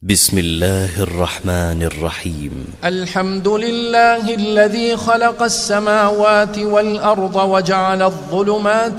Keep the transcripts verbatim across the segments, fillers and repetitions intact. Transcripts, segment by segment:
بسم الله الرحمن الرحيم. الحمد لله الذي خلق السماوات والأرض وجعل الظلمات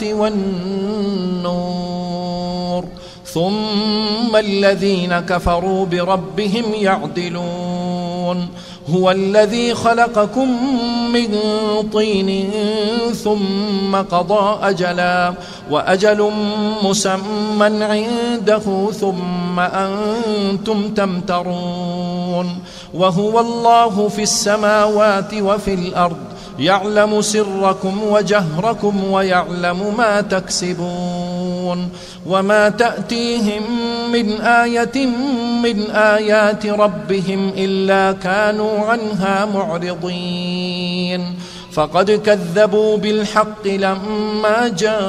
والنور ثم الذين كفروا بربهم يعدلون. هو الذي خلقكم من طين ثم قضى أجلا وأجل مسمى عنده ثم أنتم تمترون. وهو الله في السماوات وفي الأرض يعلم سركم وجهركم ويعلم ما تكسبون. وما تأتيهم من آية من آيات ربهم إلا كانوا عنها معرضين. فقد كذبوا بالحق لما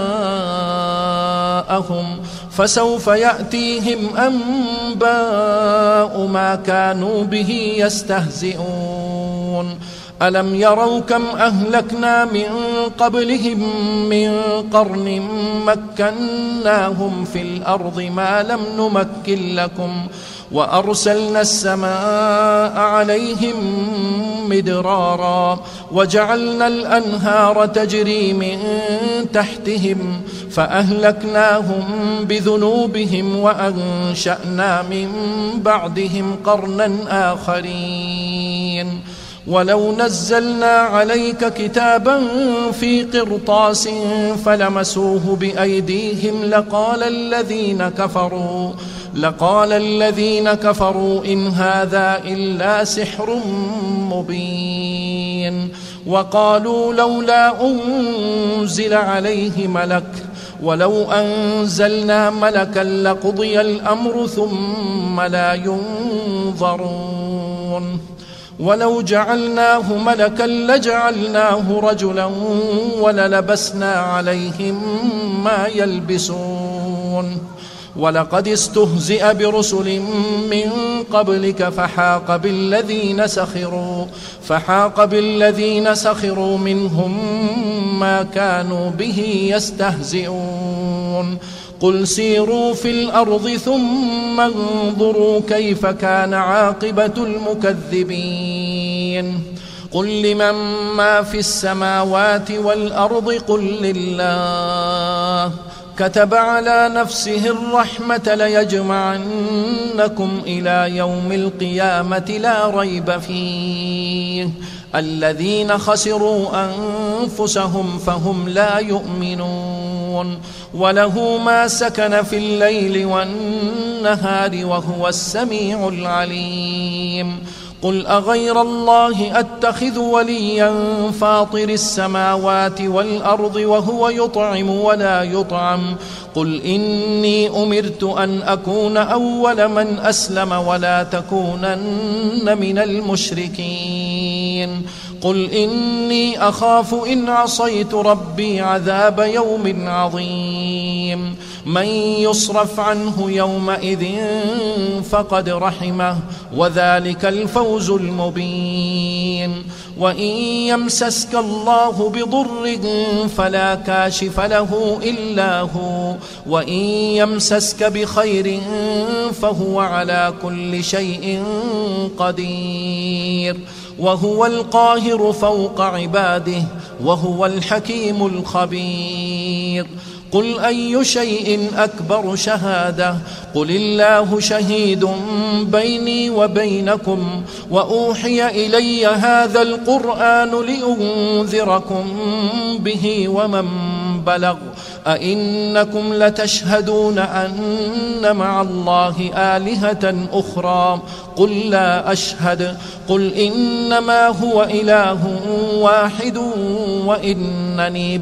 جاءهم فسوف يأتيهم أنباء ما كانوا به يستهزئون. ألم يروا كم أهلكنا من قبلهم من قرن مكناهم في الأرض ما لم نمكن لكم وأرسلنا السماء عليهم مدرارا وجعلنا الأنهار تجري من تحتهم فأهلكناهم بذنوبهم وأنشأنا من بعدهم قرنا آخرين. ولو نزلنا عليك كتابا في قرطاس فلمسوه بأيديهم لقال الذين كفروا لقال الذين كفروا إن هذا إلا سحر مبين. وقالوا لولا أنزل عليه ملك ولو أنزلنا ملكا لقضي الأمر ثم لا ينظرون. ولو جعلناه ملكا لجعلناه رجلا وللبسنا عليهم ما يلبسون. ولقد استهزئ برسل من قبلك فحاق بالذين سخروا فحاق بالذين سخروا منهم ما كانوا به يستهزئون. قل سيروا في الأرض ثم انظروا كيف كان عاقبة المكذبين. قل لمن ما في السماوات والأرض قل لله كتب على نفسه الرحمة ليجمعنكم إلى يوم القيامة لا ريب فيه. الذين خسروا أنفسهم فهم لا يؤمنون. وله ما سكن في الليل والنهار وهو السميع العليم. قل أغير الله أتخذ وليا فاطر السماوات والأرض وهو يطعم ولا يطعم. قل إني أمرت أن أكون أول من أسلم ولا تكونن من المشركين. قل إني أخاف إن عصيت ربي عذاب يوم عظيم. من يصرف عنه يومئذ فقد رحمه وذلك الفوز المبين. وإن يمسسك الله بضر فلا كاشف له إلا هو وإن يمسسك بخير فهو على كل شيء قدير. وهو القاهر فوق عباده وهو الحكيم الخبير. قل أي شيء أكبر شهادة قل الله شهيد بيني وبينكم وأوحي إلي هذا القرآن لأنذركم به ومن بلغ. أئنكم لتشهدون أن مع الله آلهة أخرى قل لا أشهد. قل إنما هو إله واحد وإنني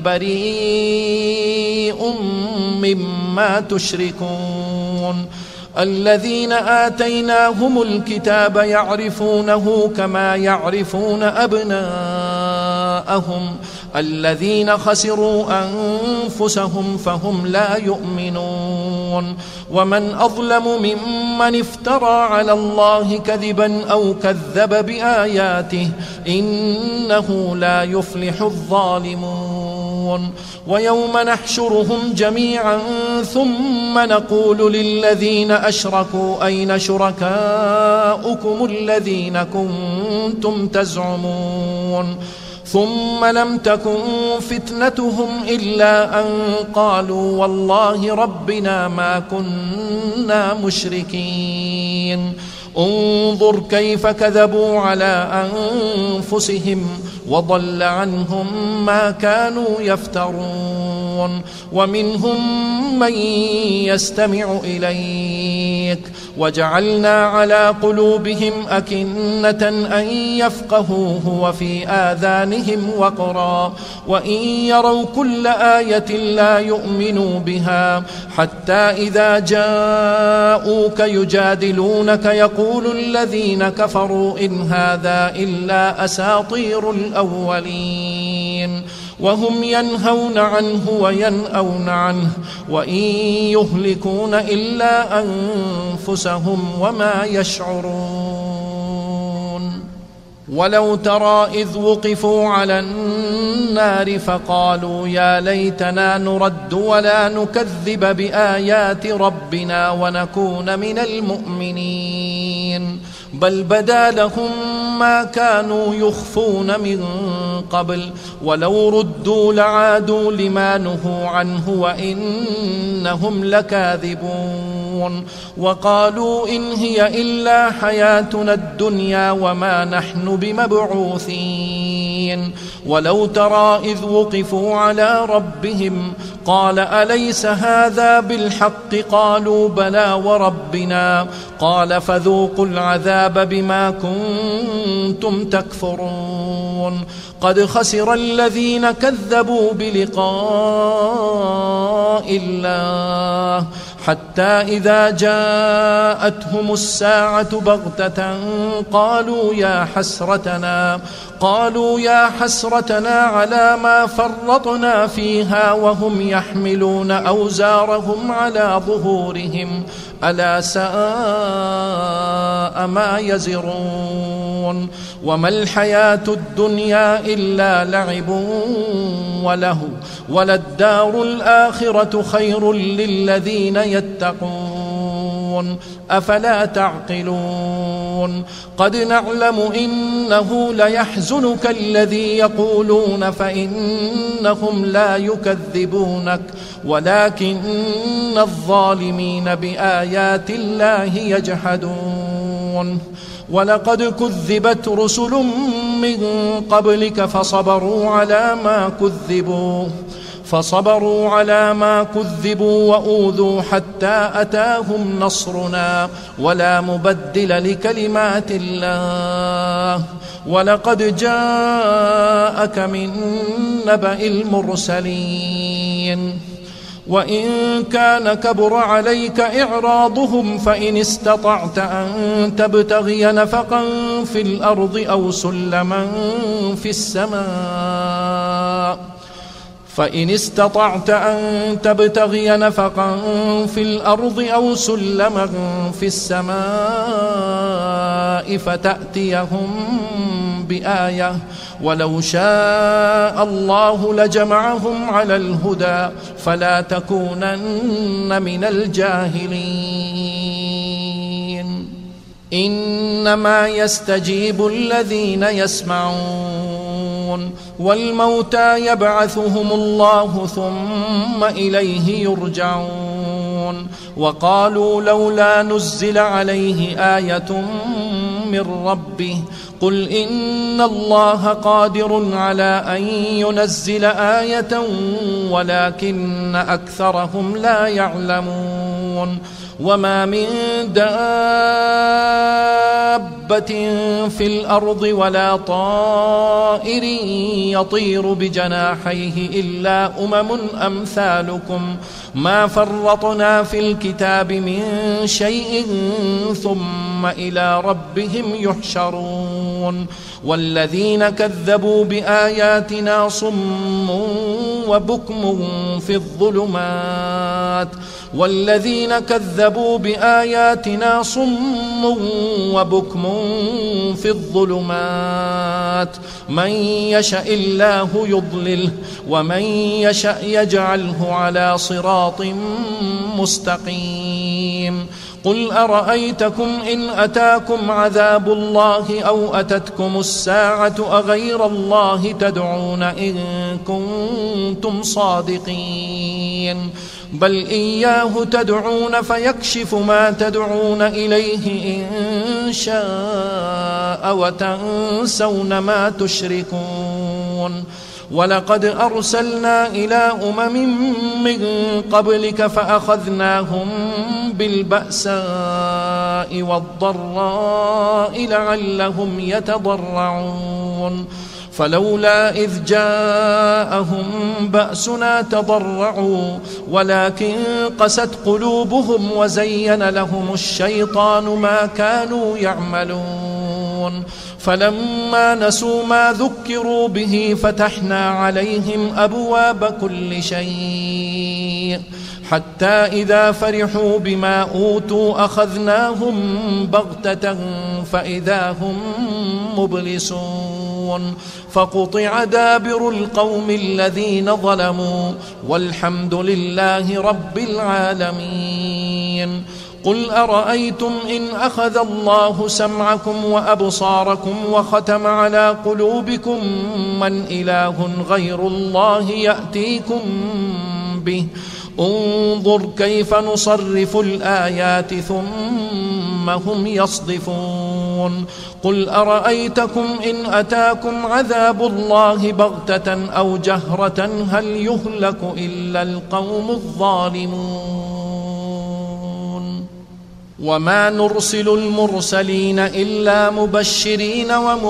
بريء مما تشركون. الذين آتيناهم الكتاب يعرفونه كما يعرفون أبناءهم. الذين خسروا أنفسهم فهم لا يؤمنون. ومن أظلم ممن افترى على الله كذبا أو كذب بآياته إنه لا يفلح الظالمون. ويوم نحشرهم جميعا ثم نقول للذين أشركوا أين شركاؤكم الذين كنتم تزعمون ثم لم تكن فتنتهم إلا أن قالوا والله ربنا ما كنا مشركين انظر كيف كذبوا على أنفسهم وضل عنهم ما كانوا يفترون ومنهم من يستمع إليك وجعلنا على قلوبهم أكنة أن يفقهوه وفي آذانهم وقرا وإن يروا كل آية لا يؤمنوا بها حتى إذا جاءوك يجادلونك يقول الذين كفروا إن هذا إلا أساطير الأولين وهم ينهون عنه وينأون عنه وإن يهلكون إلا أنفسهم وما يشعرون ولو ترى إذ وقفوا على النار فقالوا يا ليتنا نرد ولا نكذب بآيات ربنا ونكون من المؤمنين بل بدا لهم ما كانوا يخفون من قبل ولو ردوا لعادوا لما نهوا عنه وإنهم لكاذبون وقالوا إن هي إلا حياتنا الدنيا وما نحن بمبعوثين ولو ترى إذ وقفوا على ربهم قال أليس هذا بالحق قالوا بلى وربنا قال فذوقوا العذاب بما كنتم تكفرون قد خسر الذين كذبوا بلقاء الله حتى إذا جاءتهم الساعة بغتة قالوا يا حسرتنا قالوا يا حسرتنا على ما فرطنا فيها وهم يحملون أوزارهم على ظهورهم ألا ساء ما يزرون وما الحياة الدنيا إلا لعب وله وللدار الآخرة خير للذين يتقون أفلا تعقلون قد نعلم إنه ليحزنك الذي يقولون فإنهم لا يكذبونك ولكن الظالمين بآيات الله يجحدون ولقد كذبت رسل من قبلك فصبروا على ما كذبوا فصبروا على ما كذبوا وأوذوا حتى أتاهم نصرنا ولا مبدل لكلمات الله ولقد جاءك من نبأ المرسلين وإن كان كبر عليك إعراضهم فإن استطعت أن تبتغي نفقا في الأرض أو سلما في السماء فإن استطعت أن تبتغي نفقا في الأرض أو سلما في السماء فتأتيهم بآية ولو شاء الله لجمعهم على الهدى فلا تكونن من الجاهلين إنما يستجيب الذين يسمعون والموتى يبعثهم الله ثم إليه يرجعون وقالوا لولا نزل عليه آية من ربه قل إن الله قادر على أن ينزل آية ولكن أكثرهم لا يعلمون وما من دابة في الأرض ولا طائر يطير بجناحيه إلا أمم أمثالكم ما فرطنا في الكتاب من شيء ثم إلى ربهم يحشرون والذين كذبوا بآياتنا صم وبكم في الظلمات والذين كذبوا بآياتنا صم وبكم في الظلمات من يشاء الله يضلله ومن يشاء يجعله على صراط مستقيم قل أرأيتكم إن أتاكم عذاب الله أو أتتكم الساعة أغير الله تدعون إن كنتم صادقين بل إياه تدعون فيكشف ما تدعون إليه إن شاء وتنسون ما تشركون ولقد أرسلنا إلى أمم من قبلك فأخذناهم بالبأساء والضراء لعلهم يتضرعون فلولا إذ جاءهم بأسنا تضرعوا ولكن قست قلوبهم وزين لهم الشيطان ما كانوا يعملون فلما نسوا ما ذكروا به فتحنا عليهم أبواب كل شيء حتى إذا فرحوا بما أوتوا أخذناهم بغتة فإذا هم مبلسون فقطع دابر القوم الذين ظلموا والحمد لله رب العالمين قل أرأيتم إن أخذ الله سمعكم وأبصاركم وختم على قلوبكم من إله غير الله يأتيكم به انظر كيف نصرف الآيات ثم هم يصدفون قل أرأيتكم إن أتاكم عذاب الله بغتة أو جهرة هل يهلك إلا القوم الظالمون وما نرسل المرسلين إلا مبشرين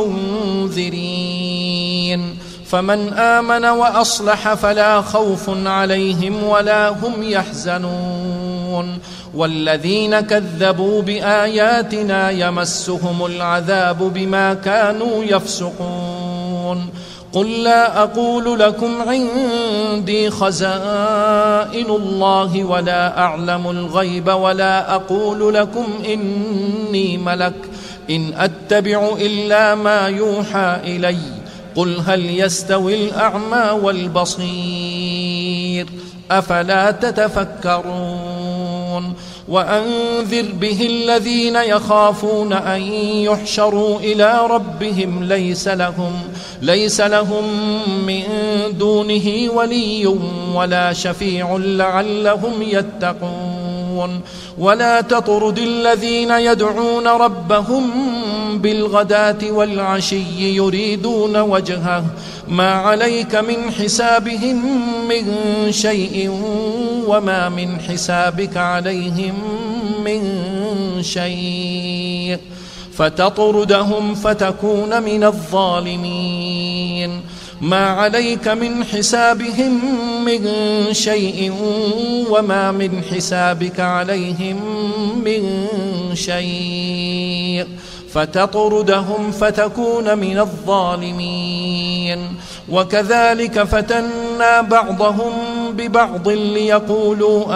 ومنذرين فمن آمن وأصلح فلا خوف عليهم ولا هم يحزنون والذين كذبوا بآياتنا يمسهم العذاب بما كانوا يفسقون قل لا أقول لكم عندي خزائن الله ولا أعلم الغيب ولا أقول لكم إني ملك إن أتبع إلا ما يوحى إلي قل هل يستوي الأعمى والبصير أفلا تتفكرون وأنذر به الذين يخافون أن يحشروا إلى ربهم ليس لهم ليس لهم من دونه ولي ولا شفيع لعلهم يتقون ولا تطرد الذين يدعون ربهم بالغداة والعشي يريدون وجهه ما عليك من حسابهم من شيء وما من حسابك عليهم من شيء فتطردهم فتكون من الظالمين ما عليك من حسابهم من شيء وما من حسابك عليهم من شيء فتطردهم فتكون من الظالمين وكذلك فتنا بعضهم ببعض ليقولوا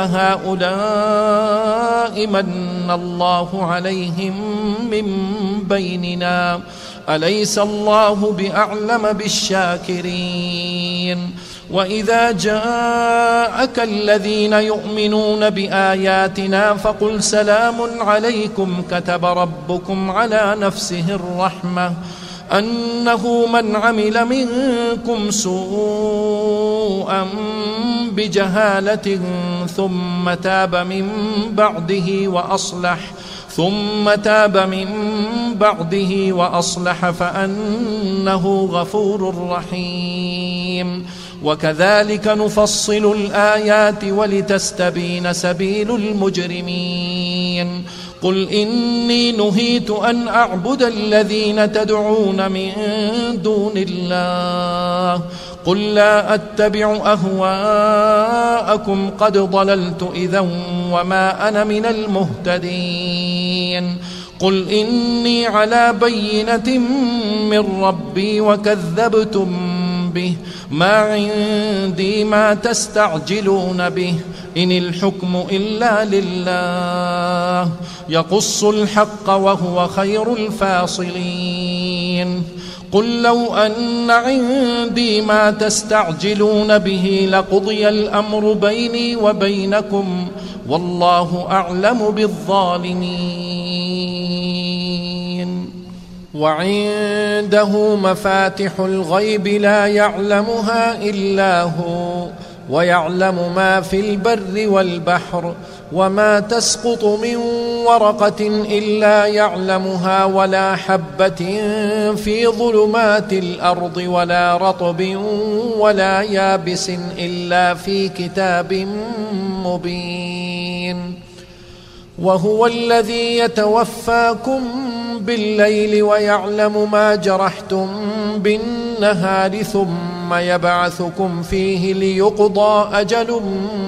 أهؤلاء من الله عليهم من بيننا أليس الله بأعلم بالشاكرين وإذا جاءك الذين يؤمنون بآياتنا فقل سلام عليكم كتب ربكم على نفسه الرحمة أنه من عمل منكم سوءا بجهالة ثم تاب من بعده وأصلح ثم تاب من بعده وأصلح فأنه غفور رحيم وكذلك نفصل الآيات ولتستبين سبيل المجرمين قل إني نهيت أن أعبد الذين تدعون من دون الله قل لا أتبع أهواءكم قد ضللت إذا وما أنا من المهتدين قل إني على بينة من ربي وكذبتم به ما عندي ما تستعجلون به إن الحكم إلا لله يقص الحق وهو خير الفاصلين قل لو أن عندي ما تستعجلون به لقضي الأمر بيني وبينكم والله أعلم بالظالمين وعنده مفاتح الغيب لا يعلمها إلا هو ويعلم ما في البر والبحر وما تسقط من ورقة إلا يعلمها ولا حبة في ظلمات الأرض ولا رطب ولا يابس إلا في كتاب مبين وهو الذي يتوفاكم بالليل ويعلم ما جرحتم بالنهار ثم يبعثكم فيه ليقضى أجل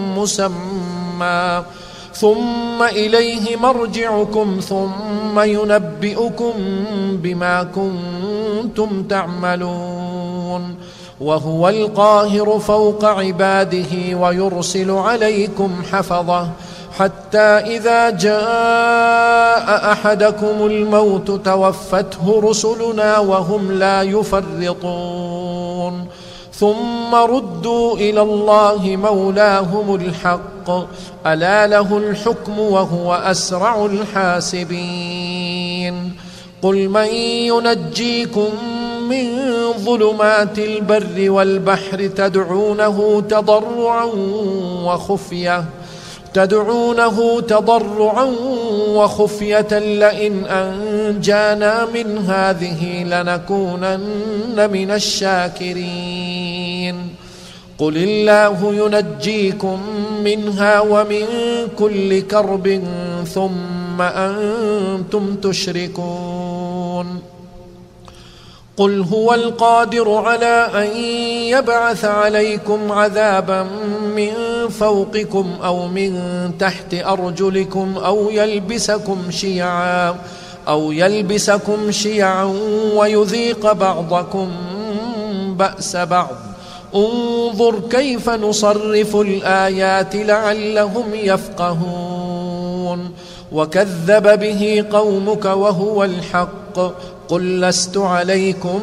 مسمى ثم إليه مرجعكم ثم ينبئكم بما كنتم تعملون وهو القاهر فوق عباده ويرسل عليكم حفظة حتى إذا جاء أحدكم الموت توفته رسلنا وهم لا يفرطون ثم ردوا إلى الله مولاهم الحق ألا له الحكم وهو أسرع الحاسبين قل من ينجيكم من ظلمات البر والبحر تدعونه تضرعا وخفية تدعونه تضرعا وخفية لئن أنجانا من هذه لنكونن من الشاكرين قل الله ينجيكم منها ومن كل كرب ثم أنتم تشركون قل هو القادر على أن يبعث عليكم عذابا من فوقكم أو من تحت أرجلكم أو يلبسكم شيعا أو يلبسكم شيعا ويذيق بعضكم بأس بعض انظر كيف نصرف الآيات لعلهم يفقهون وكذب به قومك وهو الحق قل لست عليكم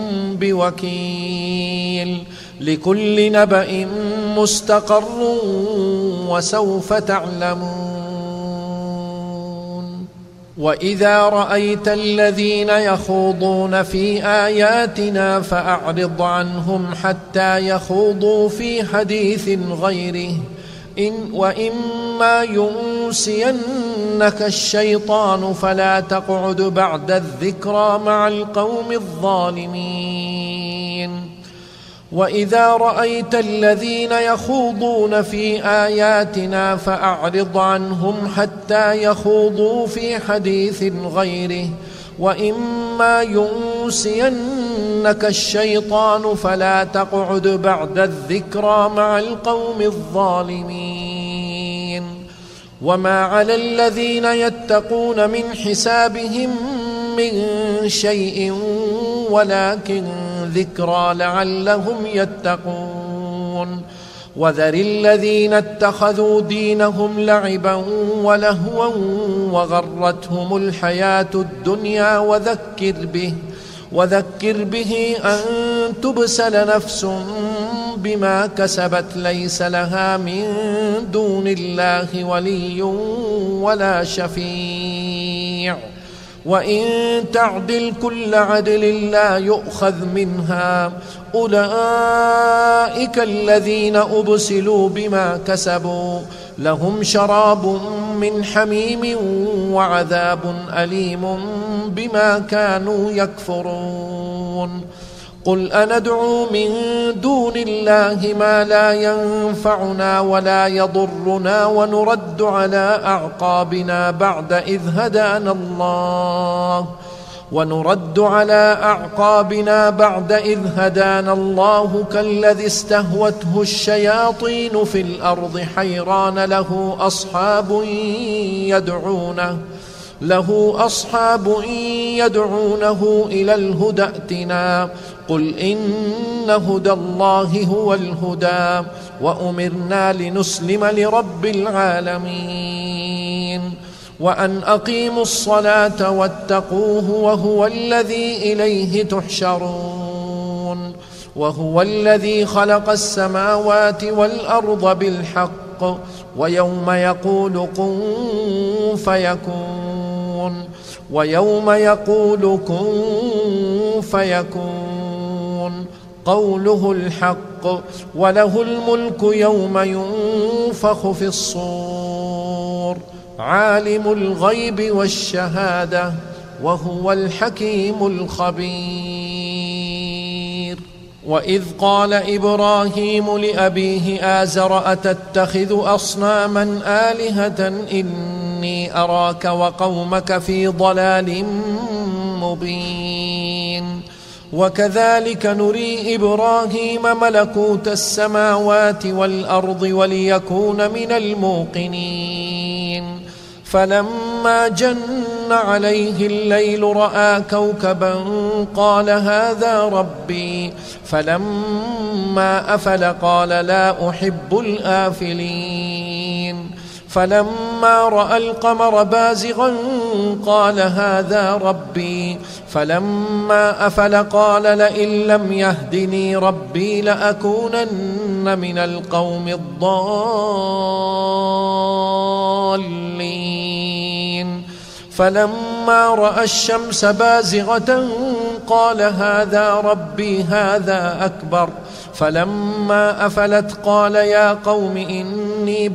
بوكيل لكل نبأ مستقر وسوف تعلمون وإذا رأيت الذين يخوضون في آياتنا فأعرض عنهم حتى يخوضوا في حديث غيره إن وإما ينسينك الشيطان فلا تقعد بعد الذكرى مع القوم الظالمين وإذا رأيت الذين يخوضون في آياتنا فأعرض عنهم حتى يخوضوا في حديث غيره وإما ينسينك الشيطان فلا تقعد بعد الذكرى مع القوم الظالمين وما على الذين يتقون من حسابهم من شيء ولكن ذكرى لعلهم يتقون وذر الذين اتخذوا دينهم لعبا ولهوا وغرتهم الحياة الدنيا وذكر به وذكر به أن تبسل نفس بما كسبت ليس لها من دون الله ولي ولا شفيع وإن تعدل كل عدل لا يؤخذ منها أولئك الذين أبسلوا بما كسبوا لهم شراب من حميم وعذاب أليم بما كانوا يكفرون قل أندعو من دون الله ما لا ينفعنا ولا يضرنا ونرد على أعقابنا بعد إذ هدانا الله ونرد على أعقابنا بعد إذ هدانا الله كالذي استهوته الشياطين في الأرض حيران له أصحاب يدعونه له أصحاب يدعونه إلى الهدى ائتنا قل إن هدى الله هو الهدى وأمرنا لنسلم لرب العالمين وأن أقيموا الصلاة واتقوه وهو الذي إليه تحشرون وهو الذي خلق السماوات والأرض بالحق ويوم يقول كن فيكون ويوم يقول كن فيكون قوله الحق وله الملك يوم ينفخ في الصور عالم الغيب والشهادة وهو الحكيم الخبير وإذ قال إبراهيم لأبيه آزر أتتخذ أصناما آلهة إني أراك وقومك في ضلال مبين وكذلك نري إبراهيم ملكوت السماوات والأرض وليكون من الموقنين فلما جن عليه الليل رأى كوكبا قال هذا ربي فلما أفل قال لا أحب الآفلين فلما رأى القمر بازغا قال هذا ربي فلما أفل قال لئن لم يهدني ربي لأكونن من القوم الضالين فلما رأى الشمس بازغة قال هذا ربي هذا أكبر فلما أفلت قال يا قوم إني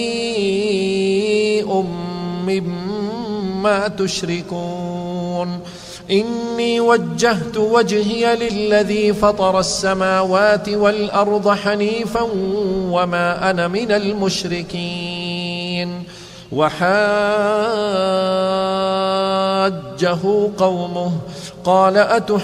بريء مما تشركون إني وجهت وجهي للذي فطر السماوات والأرض حنيفا وما أنا من المشركين وحاجه قومه قال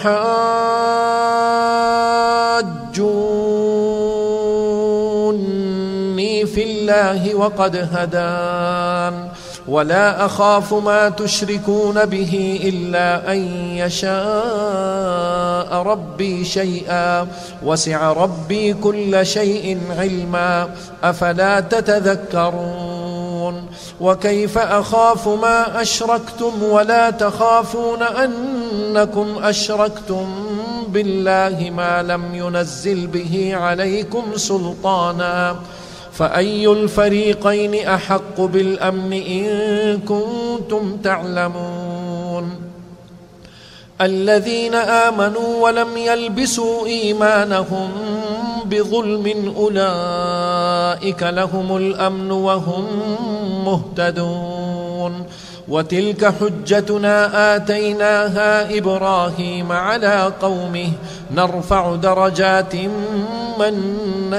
أتحاجوني في الله وقد هدان ولا أخاف ما تشركون به إلا أن يشاء ربي شيئا وسع ربي كل شيء علما أفلا تتذكرون وكيف أخاف ما أشركتم ولا تخافون أنكم أشركتم بالله ما لم ينزل به عليكم سلطانا فأي الفريقين أحق بالأمن إن كنتم تعلمون الذين آمنوا ولم يلبسوا إيمانهم بظلم أولئك لهم الأمن وهم مهتدون وتلك حجتنا آتيناها إبراهيم على قومه نرفع درجات من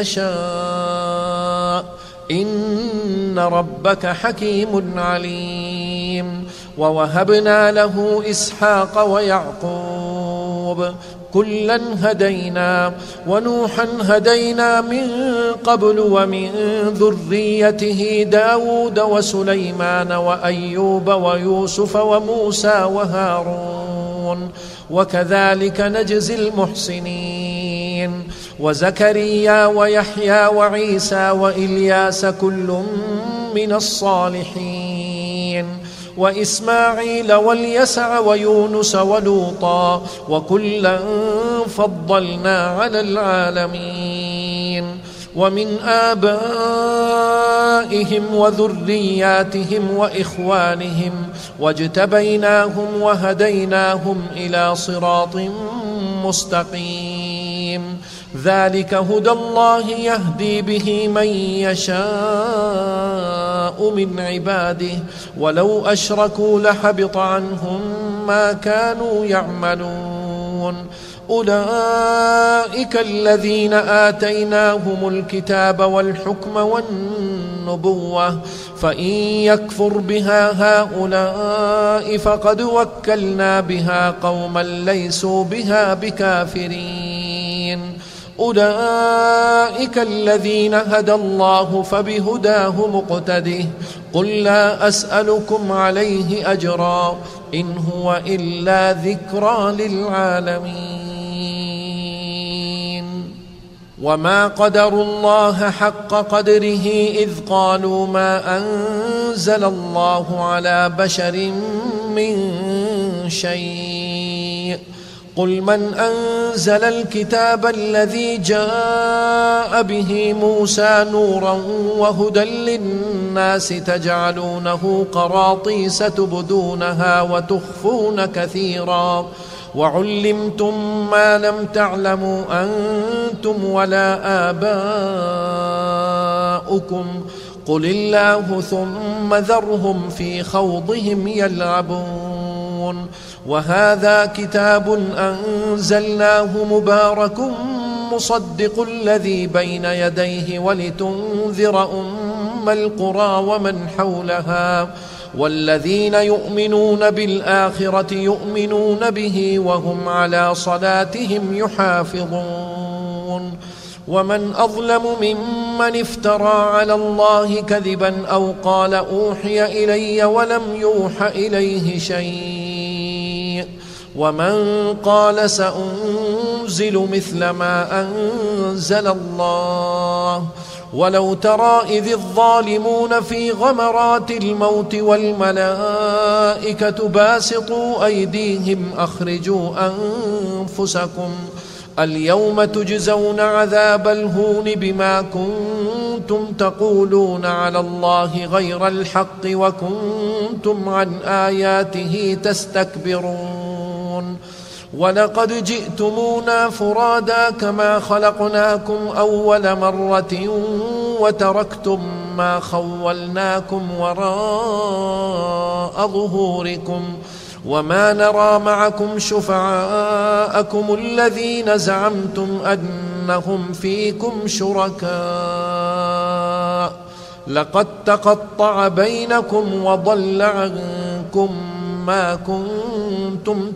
نشاء إن ربك حكيم عليم ووهبنا له إسحاق ويعقوب كلا هدينا ونوحا هدينا من قبل ومن ذريته داود وسليمان وأيوب ويوسف وموسى وهارون وكذلك نجزي المحسنين وزكريا ويحيى وعيسى وإلياس كل من الصالحين وإسماعيل واليسع ويونس ولوطا وكلا فضلنا على العالمين ومن آبائهم وذرياتهم وإخوانهم واجتبيناهم وهديناهم إلى صراط مستقيم ذلك هدى الله يهدي به من يشاء من عباده ولو أشركوا لحبط عنهم ما كانوا يعملون أولئك الذين آتيناهم الكتاب والحكم والنبوة فإن يكفر بها هؤلاء فقد وكلنا بها قوما ليسوا بها بكافرين أولئك الذين هدى الله فبهداه مقتده قل لا أسألكم عليه أجرا إن هو إلا ذكرى للعالمين. وما قدروا الله حق قدره إذ قالوا ما أنزل الله على بشر من شيء. قل من أنزل الكتاب الذي جاء به موسى نورا وهدى للناس تجعلونه قراطيس تبدونها وتخفون كثيرا وعلمتم ما لم تعلموا أنتم ولا آباؤكم قل الله ثم ذرهم في خوضهم يلعبون. وهذا كتاب أنزلناه مبارك مصدق الذي بين يديه ولتنذر أم القرى ومن حولها والذين يؤمنون بالآخرة يؤمنون به وهم على صلاتهم يحافظون. ومن أظلم ممن افترى على الله كذبا أو قال أوحي إلي ولم يوح إليه شيء ومن قال سأنزل مثل ما أنزل الله. ولو ترى إذ الظالمون في غمرات الموت والملائكة باسطوا أيديهم أخرجوا أنفسكم اليوم تجزون عذاب الهون بما كنتم تقولون على الله غير الحق وكنتم عن آياته تستكبرون. ولقد جئتمونا فرادا كما خلقناكم أول مرة وتركتم ما خولناكم وراء ظهوركم وما نرى معكم شفعاءكم الذين زعمتم أنهم فيكم شركاء لقد تقطع بينكم وضل عنكم ما كنتم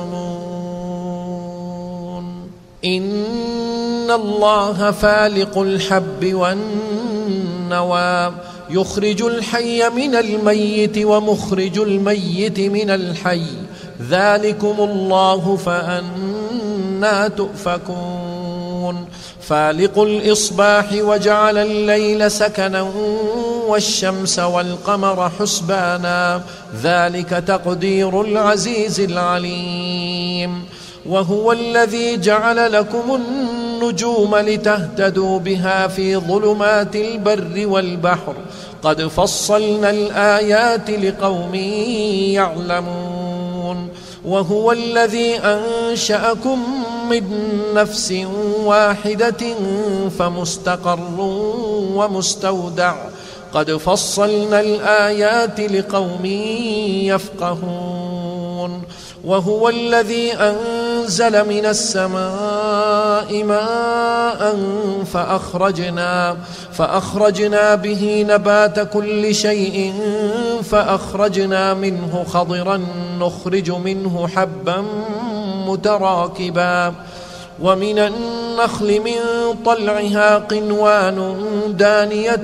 تزعمون. إن الله فالق الحب والنوى يخرج الحي من الميت ومخرج الميت من الحي ذلكم الله فأنى تؤفكون. فالق الإصباح وجعل الليل سكنا والشمس والقمر حسبانا ذلك تقدير العزيز العليم. وهو الذي جعل لكم النجوم لتهتدوا بها في ظلمات البر والبحر قد فصلنا الآيات لقوم يعلمون. وهو الذي أنشأكم من نفس واحدة فمستقر ومستودع قد فصلنا الآيات لقوم يفقهون. وهو الذي أنزل من السماء ماء فأخرجنا, فأخرجنا به نبات كل شيء فأخرجنا منه خضرا نخرج منه حبا متراكبا ومن النخل من طلعها قنوان دانية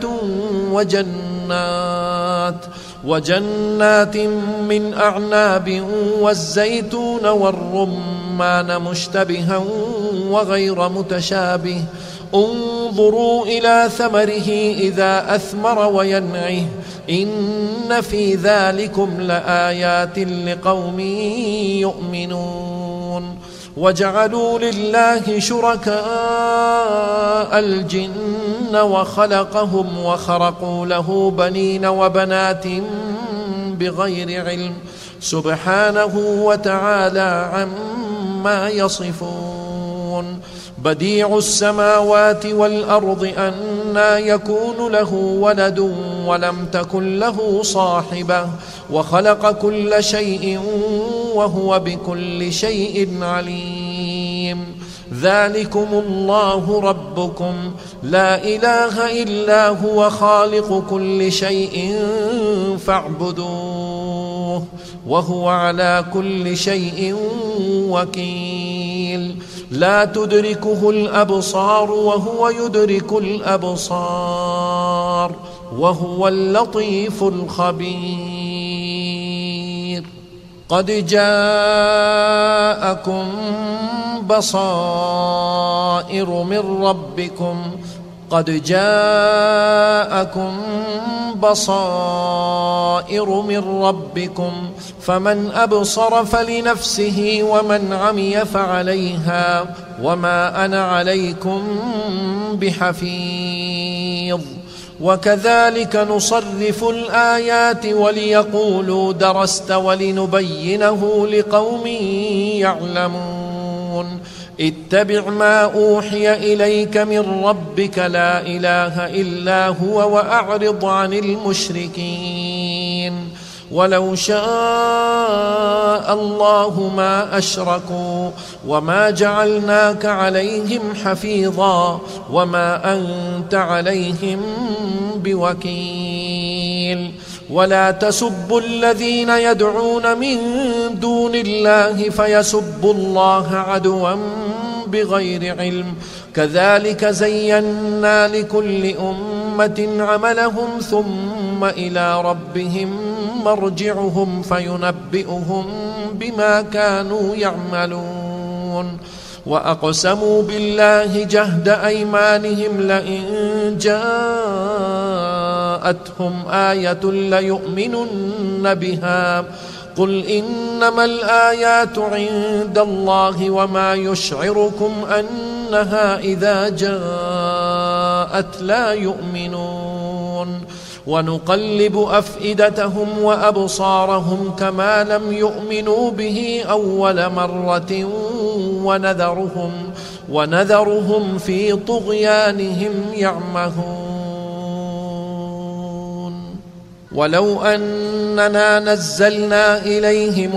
وجنات وجنات من أعناب والزيتون والرمان مشتبها وغير متشابه انظروا إلى ثمره إذا أثمر وينعه إن في ذلكم لآيات لقوم يؤمنون. وجعلوا لله شركاء الجن وخلقهم وخرقوا له بنين وبنات بغير علم سبحانه وتعالى عما يصفون. بديع السماوات والأرض أنى يكون له ولد ولم تكن له صاحبة وخلق كل شيء وهو بكل شيء عليم. ذلكم الله ربكم لا إله إلا هو خالق كل شيء فاعبدوه وهو على كل شيء وكيل. لا تدركه الأبصار وهو يدرك الأبصار وهو اللطيف الخبير. قد جاءكم بصائر من ربكم قد جاءكم بصائر من ربكم فمن أبصر فلنفسه ومن عمي فعليها وما أنا عليكم بحفيظ. وكذلك نصرف الآيات وليقولوا درست ولنبينه لقوم يعلمون. اتبع ما أوحي إليك من ربك لا إله إلا هو وأعرض عن المشركين. ولو شاء الله ما أشركوا وما جعلناك عليهم حفيظا وما أنت عليهم بوكيل. ولا تسبوا الذين يدعون من دون الله فيسبوا الله عدوا بغير علم كذلك زينا لكل أمة عملهم ثم إلى ربهم مرجعهم فينبئهم بما كانوا يعملون. وأقسموا بالله جهد أيمانهم لئن جاءتهم آية ليؤمنن بها قل إنما الآيات عند الله وما يشعركم أنها إذا جاءت لا يؤمنون. ونقلب أفئدتهم وأبصارهم كما لم يؤمنوا به أول مرة ونذرهم, ونذرهم في طغيانهم يعمهون. ولو أننا نزلنا إليهم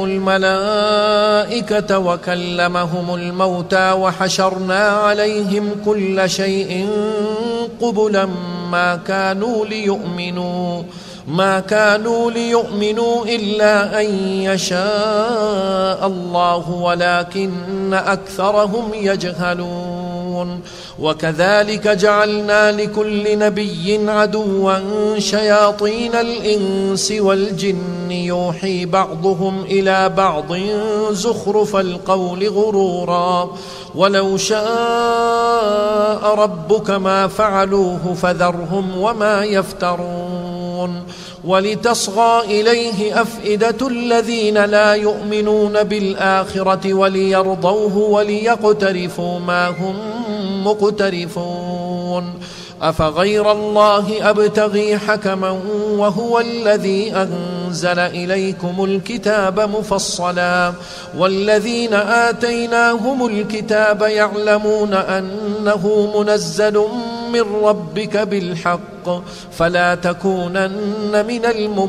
الملائكة وكلمهم الموتى وحشرنا عليهم كل شيء قبلا ما كانوا ليؤمنوا ما كانوا ليؤمنوا إلا أن يشاء الله ولكن أكثرهم يجهلون. وكذلك جعلنا لكل نبي عدوا شياطين الإنس والجن يوحي بعضهم إلى بعض زخرف القول غرورا ولو شاء ربك ما فعلوه فذرهم وما يفترون. ولتصغى إليه أفئدة الذين لا يؤمنون بالآخرة وليرضوه وليقترفوا ما هم مقترفون. أفغير الله أبتغي حكما وهو الذي أنزل إليكم الكتاب مفصلا والذين آتيناهم الكتاب يعلمون أنه منزل من ربك بالحق فلا تكونن من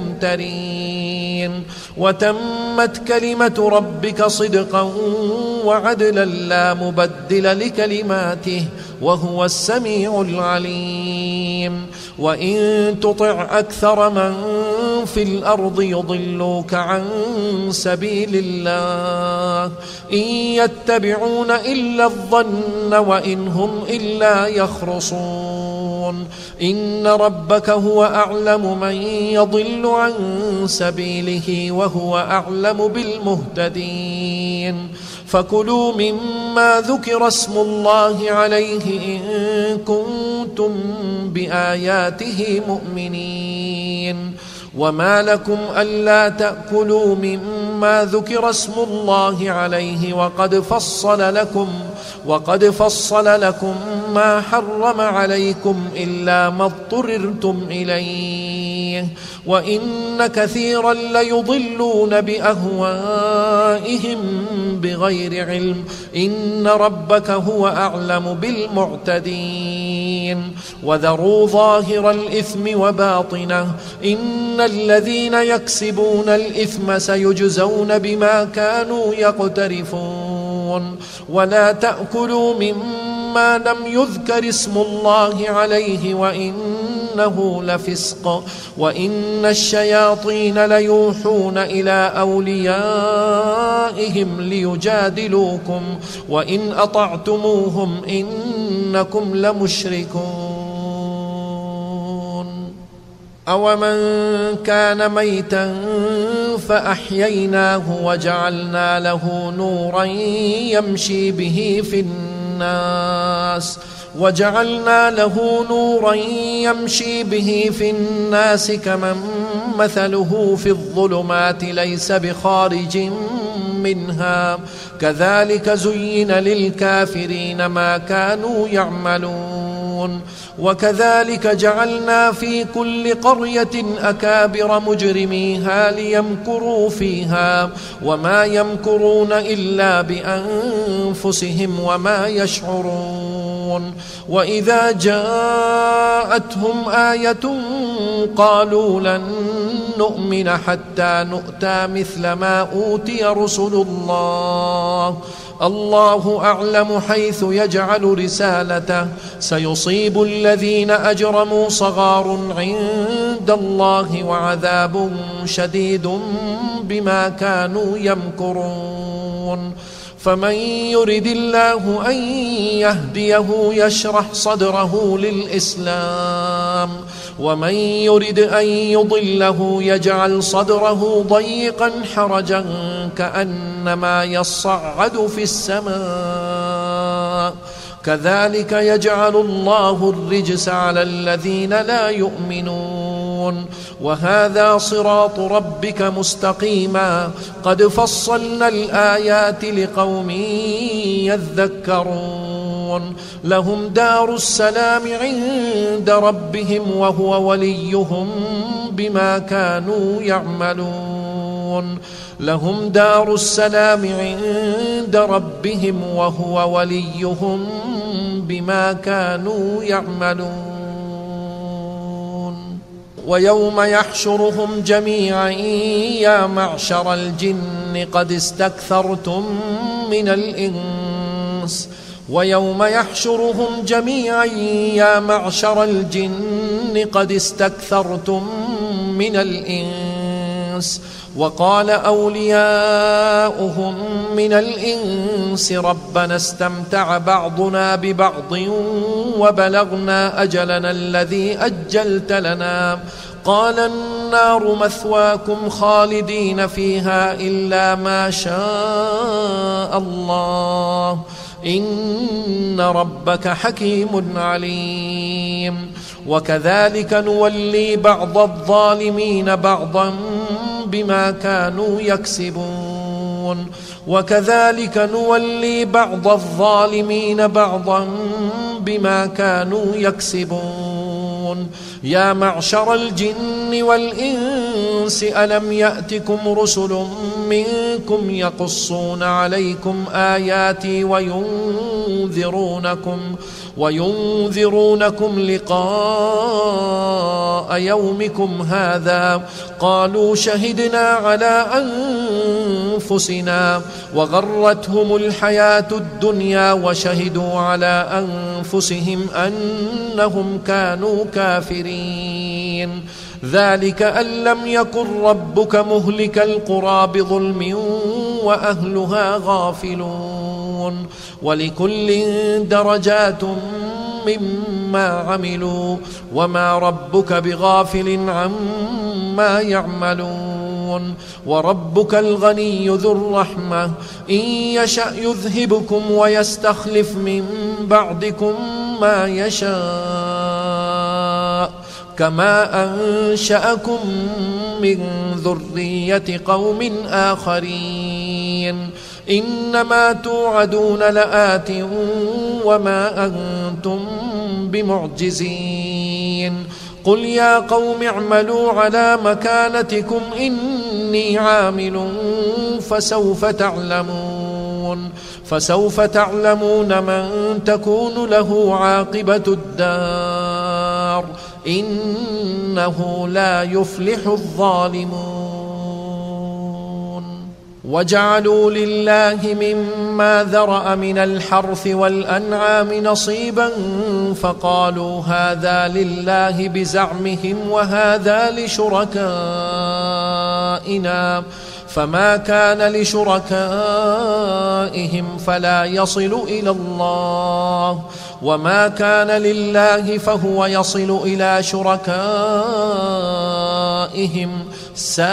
الممترين. وتمت كلمة ربك صدقا وعدلا لا مبدل لكلماته وهو السميع العليم. وإن تطع أكثر من في الأرض يضلوك عن سبيل الله إن يتبعون إلا الظن وإن هم إلا يخرصون. إن ربك هو أعلم من يضل عن سبيله وهو أعلم بالمهتدين. فكلوا مما ذكر اسم الله عليه إن كنتم بآياته مؤمنين. وما لكم ألا تأكلوا مما ذكر اسم الله عليه وقد فصل لكم وقد فصل لكم ما حرم عليكم إلا ما اضطررتم إليه وإن كثيرا ليضلون بأهوائهم بغير علم إن ربك هو أعلم بالمعتدين. وذروا ظاهر الإثم وباطنه إن الذين يكسبون الإثم سيجزون بما كانوا يقترفون. ولا تأكلوا مما مما لم يذكر اسم الله عليه وإنه لفسق وإن الشياطين ليوحون إلى أوليائهم ليجادلوكم وإن أطعتموهم إنكم لمشركون. أومن كان ميتا فأحييناه وجعلنا له نورا يمشي به في الناس وجعلنا له نورا يمشي به في الناس كمن مثله في الظلمات ليس بخارج منها كذلك زين للكافرين ما كانوا يعملون. وكذلك جعلنا في كل قرية أكابر مجرميها ليمكروا فيها وما يمكرون إلا بأنفسهم وما يشعرون. وإذا جاءتهم آية قالوا لن نؤمن حتى نؤتى مثل ما أوتي رسل الله الله أعلم حيث يجعل رسالته سيصيب الذين أجرموا صغار عند الله وعذاب شديد بما كانوا يمكرون. فمن يرد الله أن يهديه يشرح صدره للإسلام ومن يرد أن يضله يجعل صدره ضيقا حرجا كأنما يصعد في السماء كذلك يجعل الله الرجس على الذين لا يؤمنون. وهذا صراط ربك مستقيما قد فصلنا الآيات لقوم يذكرون. لهم دار السلام عند ربهم وهو وليهم بما كانوا يعملون. لهم دار السلام عند ربهم وهو وليهم بما كانوا يعملون. ويوم يحشرهم جميعا يا معشر الجن قد استكثرتم من الإنس ويوم يحشرهم جميعا يا معشر الجن قد استكثرتم من الإنس وقال أولياؤهم من الإنس ربنا استمتع بعضنا ببعض وبلغنا أجلنا الذي أجلت لنا قال النار مثواكم خالدين فيها إلا ما شاء الله إن ربك حكيم عليم. وكذلك نولي بعض الظالمين بعضا بما كانوا يكسبون وكذلك نولي بعض الظالمين بعضا بما كانوا يكسبون. يا معشر الجن والإنس ألم يأتكم رسل منكم يقصون عليكم آياتي وينذرونكم وينذرونكم لقاء يومكم هذا قالوا شهدنا على أنفسنا وغرتهم الحياة الدنيا وشهدوا على أنفسهم أنهم كانوا كافرين. ذلك أن لم يكن ربك مهلك القرى بظلم وأهلها غافلون. ولكل درجات مما عملوا وما ربك بغافل عما يعملون. وربك الغني ذو الرحمة إن يشأ يذهبكم ويستخلف من بعدكم ما يشاء كما أنشأكم من ذرية قوم آخرين. إنما توعدون لآت وما أنتم بمعجزين. قل يا قوم اعملوا على مكانتكم إني عامل فسوف تعلمون فسوف تعلمون من تكون له عاقبة الدار إنه لا يفلح الظالمون. وجعلوا لله مما ذرأ من الحرث والأنعام نصيبا فقالوا هذا لله بزعمهم وهذا لشركائنا فما كان لشركائهم فلا يصل إلى الله وما كان لله فهو يصل إلى شركائهم ساء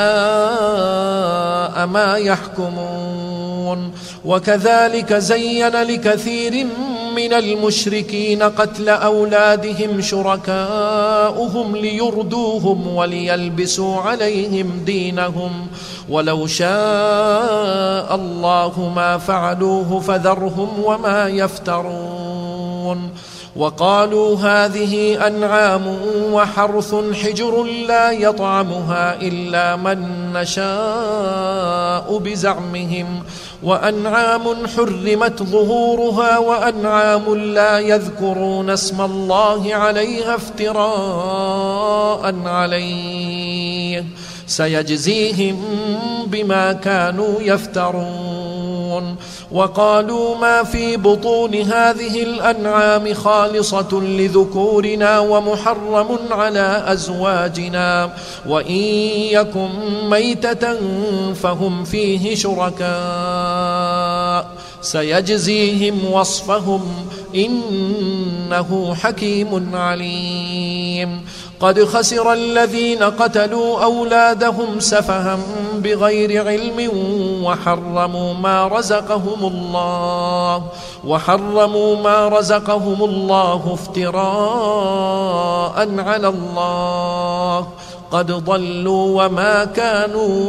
ما يحكمون. وكذلك زين لكثير من المشركين قتل أولادهم شركاؤهم ليردوهم وليلبسوا عليهم دينهم ولو شاء الله ما فعلوه فذرهم وما يفترون. وقالوا هذه أنعام وحرث حجر لا يطعمها إلا من نشاء بزعمهم وأنعام حرمت ظهورها وأنعام لا يذكرون اسم الله عليها افتراء عليه سيجزيهم بما كانوا يفترون. وقالوا ما في بطون هذه الأنعام خالصة لذكورنا ومحرم على أزواجنا وإن يكن ميتة فهم فيه شركاء سيجزيهم وصفهم إنه حكيم عليم. قد خسر الذين قتلوا أولادهم سفها بغير علم وحرموا ما رزقهم الله وحرموا ما رزقهم الله افتراء على الله قد ضلوا وما كانوا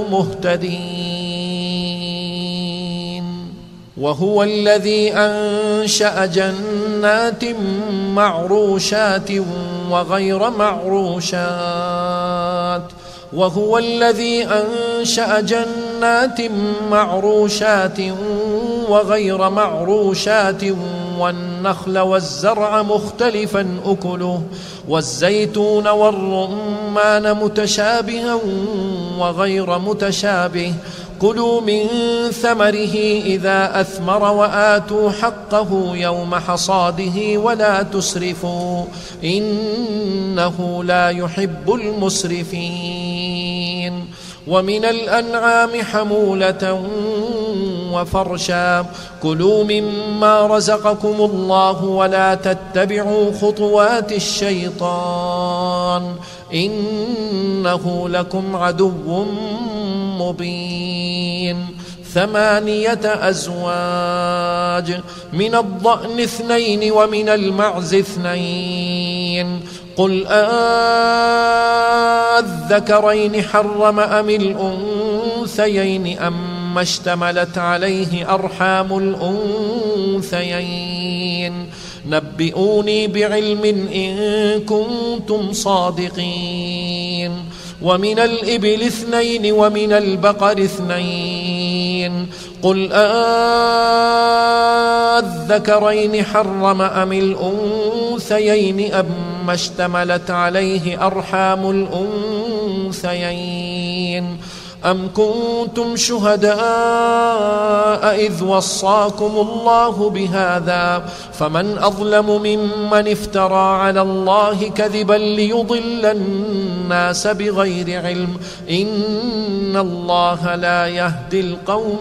مهتدين. وهو الذي أنشأ جنات معروشات وغير معروشات وهو الذي أنشأ جنات معروشات وغير معروشات والنخل والزرع مختلفا أكله والزيتون والرمان متشابها وغير متشابه كلوا من ثمره إذا أثمر وآتوا حقه يوم حصاده ولا تسرفوا إنه لا يحب المسرفين. ومن الأنعام حمولة وفرشا كلوا مما رزقكم الله ولا تتبعوا خطوات الشيطان إنه لكم عدو مبين. ثمانية أزواج من الضأن اثنين ومن المعز اثنين قل أذكرين حرم أم الأنثيين أما اشتملت عليه أرحام الأنثيين نبئوني بعلم إن كنتم صادقين. ومن الإبل اثنين ومن البقر اثنين قل أذكرين حرم أم الأنثيين أما اشتملت عليه أرحام الأنثيين أم كنتم شهداء إذ وصاكم الله بهذا فمن أظلم ممن افترى على الله كذبا ليضل الناس بغير علم إن الله لا يهدي القوم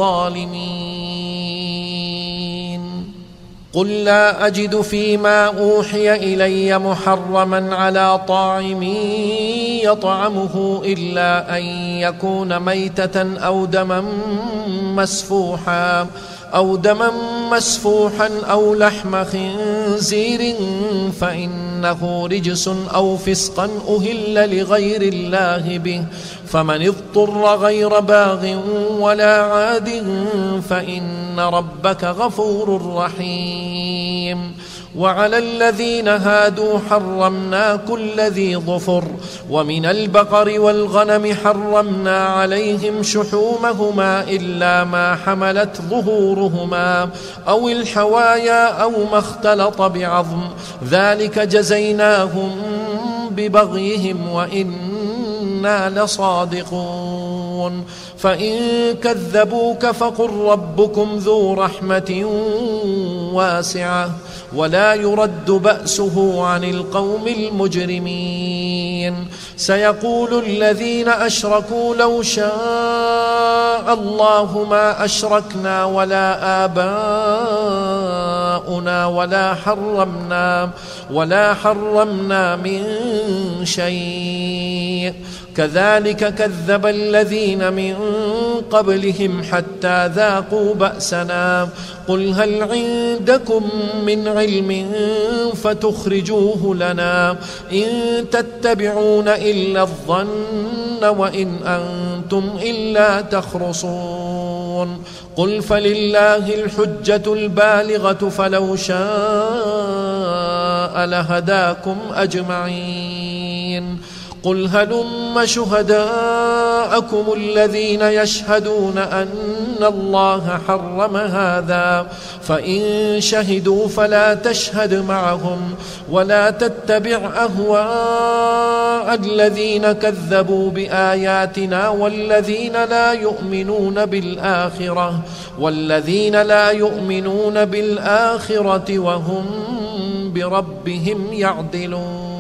الظالمين. قل لا أجد فيما أوحي إلي محرما على طاعم يطعمه إلا أن يكون ميتة أو دما مسفوحا أو دما مسفوحا أو لحم خنزير فإنه رجس أو فسقا أهل لغير الله به فمن اضطر غير باغ ولا عاد فإن ربك غفور رحيم. وعلى الذين هادوا حرمنا كل ذي ظفر ومن البقر والغنم حرمنا عليهم شحومهما إلا ما حملت ظهورهما أو الحوايا أو ما اختلط بعظم ذلك جزيناهم ببغيهم وإنا لصادقون. فإن كذبوك فقل ربكم ذو رحمة واسعة ولا يرد بأسه عن القوم المجرمين. سيقول الذين أشركوا لو شاء الله ما أشركنا ولا آباؤنا ولا حرمنا ولا حرمنا من شيء كذلك كذب الذين من قبلهم حتى ذاقوا بأسنا قل هل عندكم من علم فتخرجوه لنا إن تتبعون إلا الظن وإن أنتم إلا تخرصون قل فلله الحجة البالغة فلو شاء لهداكم أجمعين. قل هلم شهداءكم الذين يشهدون أن الله حرم هذا فإن شهدوا فلا تشهد معهم ولا تتبع أهواء الذين كذبوا بآياتنا والذين لا يؤمنون بالآخرة والذين لا يؤمنون بالآخرة وهم بربهم يعدلون.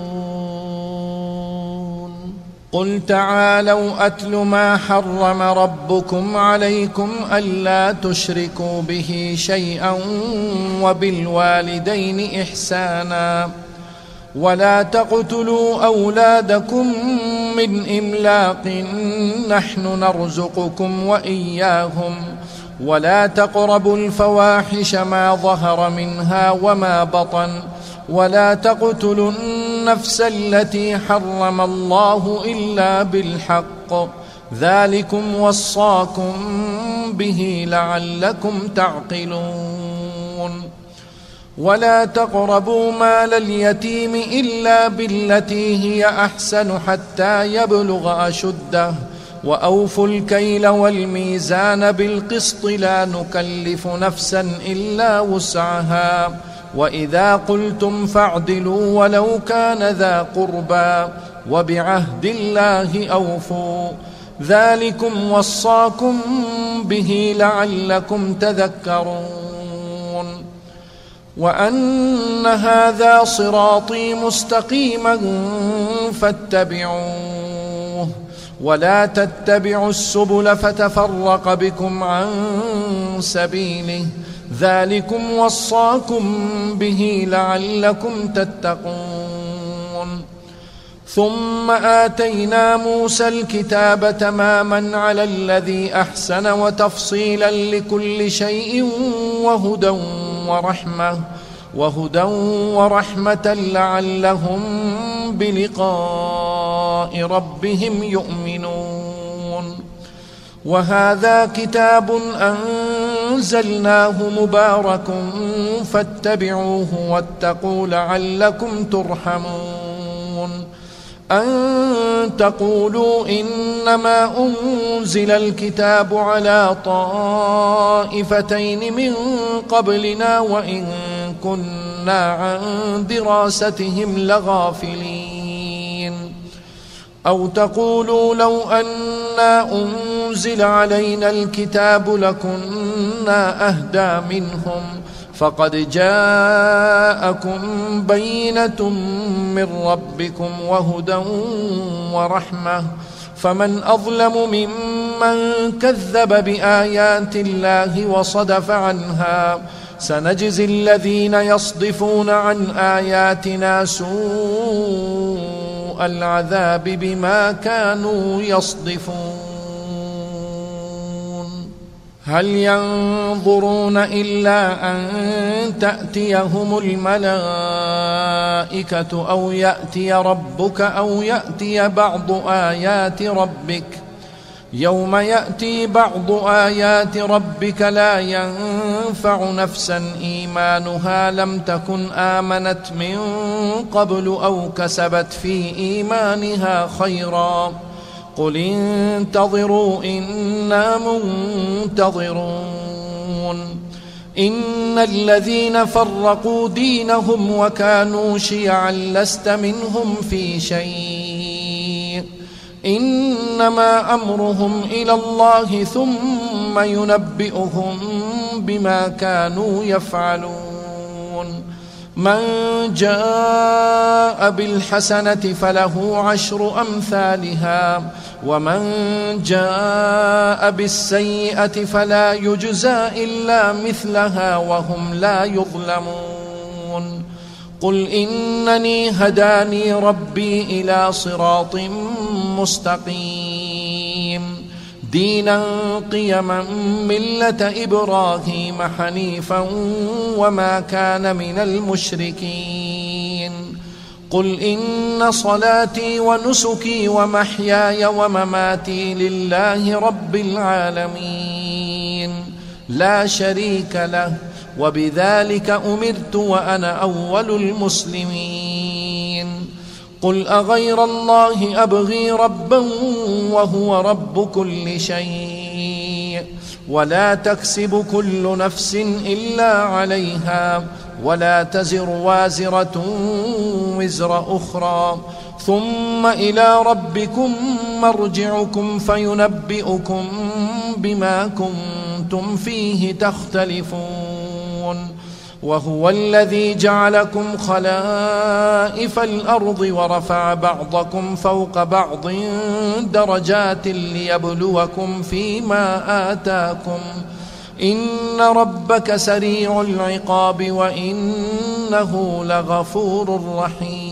قل تعالوا أتل ما حرم ربكم عليكم ألا تشركوا به شيئا وبالوالدين إحسانا ولا تقتلوا أولادكم من إملاق نحن نرزقكم وإياهم ولا تقربوا الفواحش ما ظهر منها وما بطن ولا تقتلوا النفس التي حرم الله إلا بالحق ذلكم وصاكم به لعلكم تعقلون. ولا تقربوا مال اليتيم إلا بالتي هي أحسن حتى يبلغ أشده وأوفوا الكيل والميزان بالقسط لا نكلف نفسا إلا وسعها وإذا قلتم فاعدلوا ولو كان ذا قربى وبعهد الله أوفوا ذلكم وصاكم به لعلكم تذكرون. وأن هذا صراطي مستقيما فاتبعوه ولا تتبعوا السبل فتفرق بكم عن سبيله ذلكم وصاكم به لعلكم تتقون. ثم آتينا موسى الكتاب تماما على الذي أحسن وتفصيلا لكل شيء وهدى ورحمة وهدى ورحمة لعلهم بلقاء ربهم يؤمنون. وهذا كتاب أنزلناه مبارك فاتبعوه واتقوا لعلكم ترحمون. أن تقولوا إنما أنزل الكتاب على طائفتين من قبلنا وإن كنا عن دراستهم لغافلين. أو تقولوا لو أنا أنزل علينا الكتاب لكنا أهدى منهم فقد جاءكم بينة من ربكم وهدى ورحمة فمن أظلم ممن كذب بآيات الله وصدف عنها سنجزي الذين يصدفون عن آياتنا سوء العذاب بما كانوا يصدفون. هل ينظرون إلا أن تأتيهم الملائكة أو يأتي ربك أو يأتي بعض آيات ربك يوم يأتي بعض آيات ربك لا ينفع نفسا إيمانها لم تكن آمنت من قبل أو كسبت في إيمانها خيرا قل انتظروا إنا منتظرون. إن الذين فرقوا دينهم وكانوا شيعا لست منهم في شيء إنما أمرهم إلى الله ثم ينبئهم بما كانوا يفعلون. من جاء بالحسنة فله عشر أمثالها ومن جاء بالسيئة فلا يجزى إلا مثلها وهم لا يظلمون. قل إنني هداني ربي إلى صراط مستقيم دينا قيما ملة إبراهيم حنيفا وما كان من المشركين. قل إن صلاتي ونسكي ومحياي ومماتي لله رب العالمين لا شريك له وبذلك أمرت وأنا أول المسلمين. قل أغير الله أبغي ربا وهو رب كل شيء ولا تكسب كل نفس إلا عليها ولا تزر وازرة وزر أخرى ثم إلى ربكم مرجعكم فينبئكم بما كنتم فيه تختلفون. وهو الذي جعلكم خلائف الأرض ورفع بعضكم فوق بعض درجات ليبلوكم فيما آتاكم إن ربك سريع العقاب وإنه لغفور رحيم.